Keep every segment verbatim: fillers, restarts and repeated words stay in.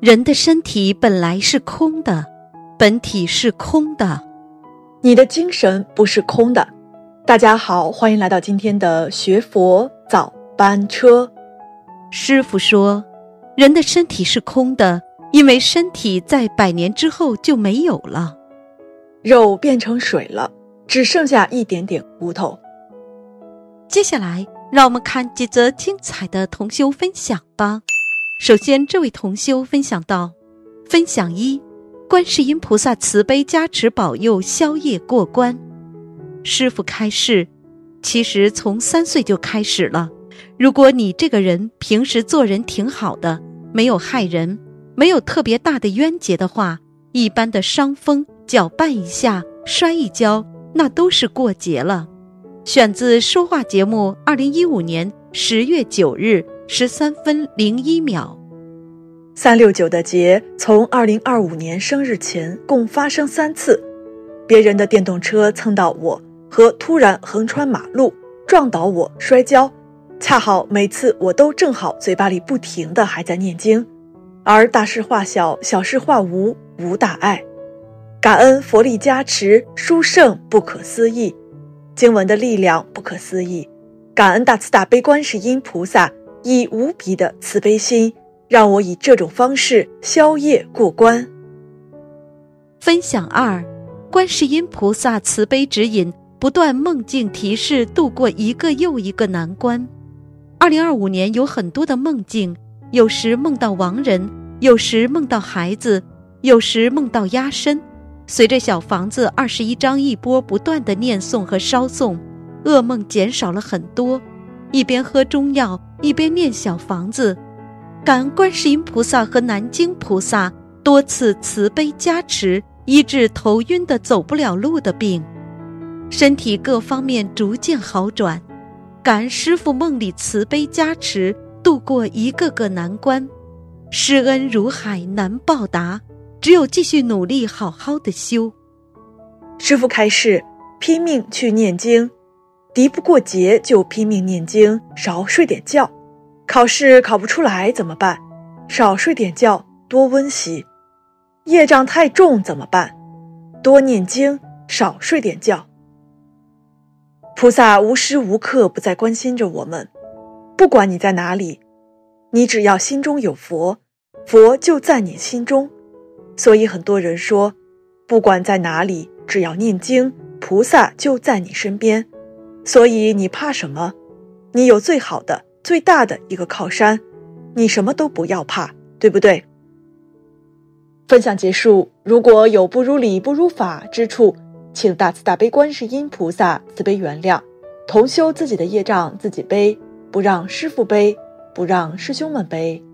人的身体本来是空的，本体是空的， 你的精神不是空的。大家好，欢迎来到今天的学佛早班车。 师父说，人的身体是空的，因为身体在百年之后就没有了， 肉变成水了，只剩下一点点骨头。 接下来让我们看几则精彩的同修分享吧。首先，这位同修分享到，分享一，观世音菩萨慈悲加持保佑消业过关。师父开示，其实从三岁就开始了，如果你这个人平时做人挺好的，没有害人，没有特别大的冤结的话，一般的伤风搅拌一下摔一跤，那都是过节了。选自说话节目二零一五年十月九日十三分零一秒。 三六九的劫从二零二五年生日前共发生三次，别人的电动车蹭到我和突然横穿马路撞倒我摔跤，恰好每次我都正好嘴巴里不停的还在念经，而大事化小，小事化无，无大碍。感恩佛力加持，殊胜不可思议，经文的力量不可思议，感恩大慈大悲观世音菩萨以无比的慈悲心，让我以这种方式消业过关。 分享二，观世音菩萨慈悲指引，不断梦境提示，度过一个又一个难关。二零二五年有很多的梦境，有时梦到亡人，有时梦到孩子，有时梦到压身。随着小房子二十一章一波不断的念诵和烧诵，噩梦减少了很多，一边喝中药一边念小房子。感恩观世音菩萨和南京菩萨多次慈悲加持，医治头晕的走不了路的病，身体各方面逐渐好转。感恩师父梦里慈悲加持，度过一个个难关。施恩如海难报答，只有继续努力好好的修。 师父开示，拼命去念经，敌不过劫就拼命念经，少睡点觉。考试考不出来怎么办？少睡点觉，多温习。业障太重怎么办？多念经，少睡点觉。菩萨无时无刻不在关心着我们，不管你在哪里，你只要心中有佛，佛就在你心中。所以很多人说，不管在哪里，只要念经，菩萨就在你身边。所以你怕什么？你有最好的最大的一个靠山，你什么都不要怕，对不对？分享结束，如果有不如理不如法之处，请大慈大悲观世音菩萨慈悲原谅，同修自己的业障自己背，不让师父背，不让师兄们背。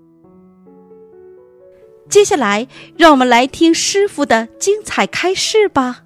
接下来让我们来听师父的精彩开示吧。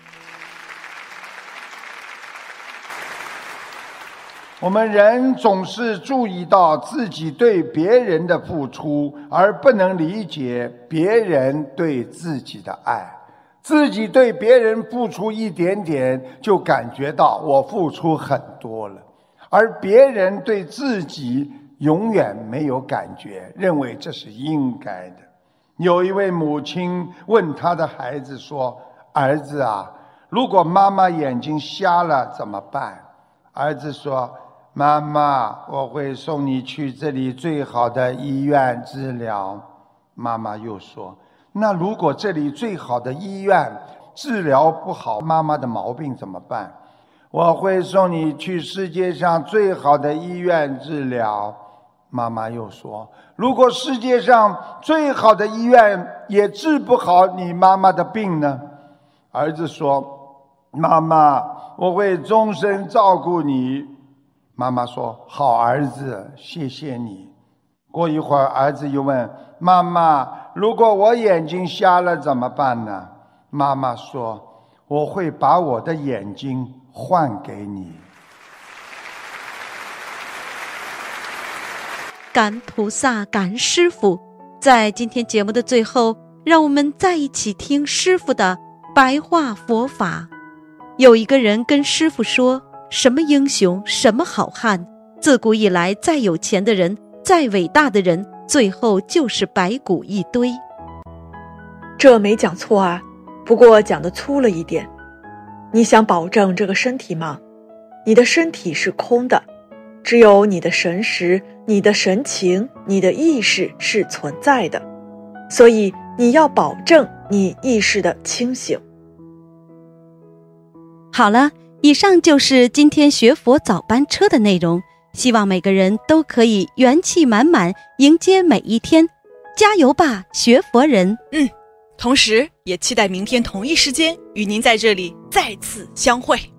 我们人总是注意到自己对别人的付出，而不能理解别人对自己的爱。自己对别人付出一点点，就感觉到我付出很多了，而别人对自己永远没有感觉，认为这是应该的。有一位母亲问她的孩子说，儿子啊，如果妈妈眼睛瞎了怎么办？儿子说，妈妈，我会送你去这里最好的医院治疗。妈妈又说，那如果这里最好的医院治疗不好妈妈的毛病怎么办？我会送你去世界上最好的医院治疗。妈妈又说，如果世界上最好的医院也治不好你妈妈的病呢？儿子说，妈妈，我会终身照顾你。妈妈说，好儿子，谢谢你。过一会儿，儿子又问妈妈，如果我眼睛瞎了怎么办呢？妈妈说，我会把我的眼睛换给你。 感恩菩萨，感恩师父。在今天节目的最后，让我们再一起听师父的白话佛法。有一个人跟师父说，什么英雄，什么好汉，自古以来再有钱的人，再伟大的人， 最后就是白骨一堆。 这没讲错啊，不过讲得粗了一点。你想保证这个身体吗？你的身体是空的，只有你的神识、你的神情、你的意识是存在的，所以你要保证你意识的清醒。 好了，以上就是今天学佛早班车的内容，希望每个人都可以元气满满迎接每一天，加油吧，学佛人！ 嗯，同时也期待明天同一时间与您在这里再次相会。